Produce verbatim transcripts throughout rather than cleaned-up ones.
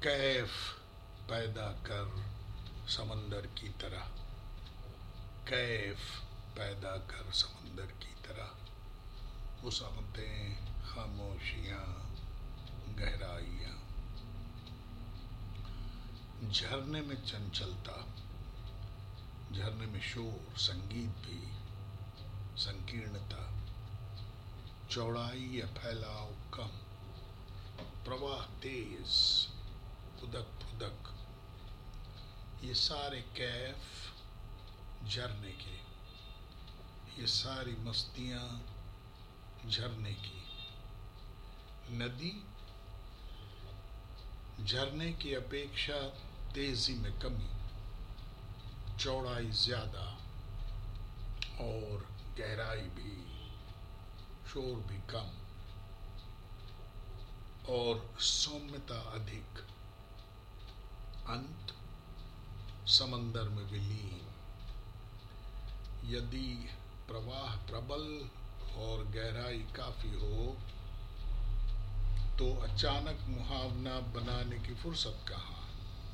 कैफ पैदा कर समंदर की तरह, कैफ पैदा कर समंदर की तरह, वुसअतें, खामोशियाँ, गहराइयाँ। झरने में चंचलता, झरने में शोर, संगीत भी, संकीर्णता, चौड़ाई या फैलाव कम, प्रवाह तेज, उदक फुदक, ये सारे कैफ झरने के, ये सारी मस्तियाँ झरने की। नदी झरने की अपेक्षा तेजी में कमी, चौड़ाई ज्यादा और गहराई भी, शोर भी कम और सौम्यता अधिक। अंत समंदर में विलीन। यदि प्रवाह प्रबल और गहराई काफी हो तो अचानक मुहावना बनाने की फुर्सत कहाँ।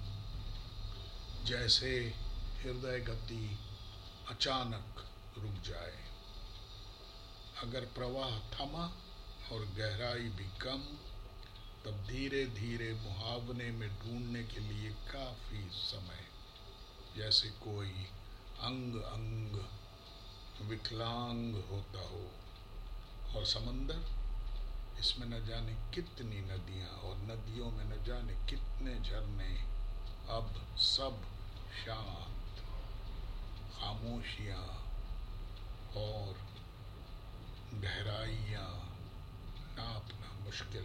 जैसे हृदय गति अचानक रुक जाए। अगर प्रवाह थमा और गहराई भी कम, तब धीरे धीरे मुहावने में ढूंढने के लिए काफी समय, जैसे कोई अंग अंग विकलांग होता हो। और समंदर, इसमें न जाने कितनी नदियां और नदियों में न जाने कितने झरने, अब सब शांत, खामोशियां और गहराइयां नापना मुश्किल,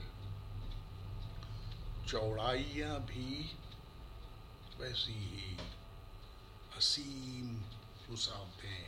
चौड़ाइयां भी वैसी ही असीम वुसअतें।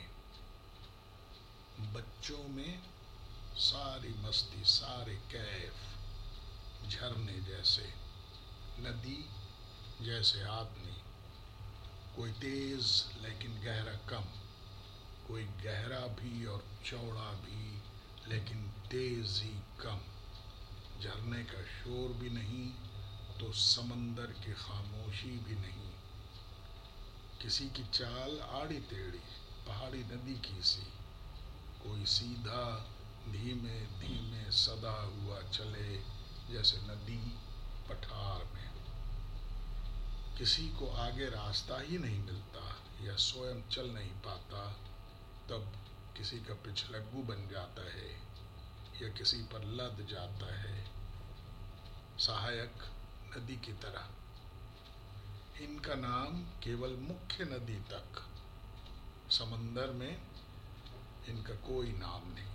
बच्चों में सारी मस्ती, सारे कैफ झरने जैसे, नदी जैसे आदमी, कोई तेज लेकिन गहरा कम, कोई गहरा भी और चौड़ा भी लेकिन तेजी कम। झरने का शोर भी नहीं तो समंदर की खामोशी भी नहीं। किसी की चाल आड़ी टेढ़ी, पहाड़ी नदी की सी, कोई सीधा धीमे धीमे सदा हुआ चले जैसे नदी पठार में। किसी को आगे रास्ता ही नहीं मिलता या स्वयं चल नहीं पाता, तब किसी का पिछलग्गू बन जाता है या किसी पर लद जाता है, सहायक नदी की तरह। इनका नाम केवल मुख्य नदी तक, समंदर में इनका कोई नाम नहीं।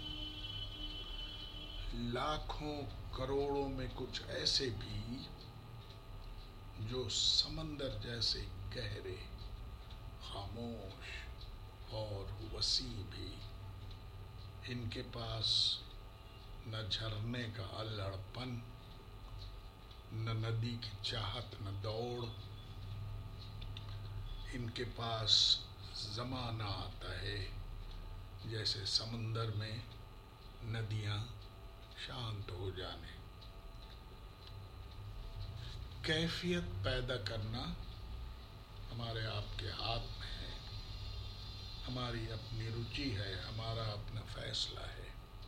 लाखों करोड़ों में कुछ ऐसे भी जो समंदर जैसे गहरे, खामोश और वसी भी। इनके पास न झरने का अल्हड़पन, न नदी की चाहत, न दौड़। इनके पास जमाना आता है जैसे समंदर में नदियां शांत हो जाने। कैफियत पैदा करना हमारे आपके हाथ में है, हमारी अपनी रुचि है, हमारा अपना फैसला है।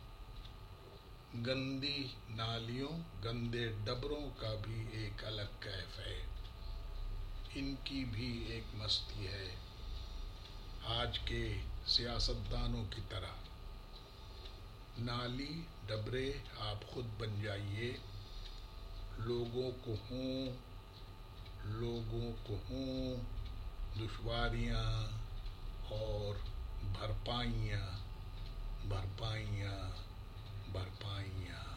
गंदी नालियों, गंदे डबरों का भी एक अलग कैफ है, इनकी भी एक मस्ती है। आज के सियासतदानों की तरह नाली डबरे आप खुद बन जाइए, लोगों को हों लोगों को हों दुश्वारियाँ और भरपाइयाँ भरपाइयाँ भरपाइयाँ।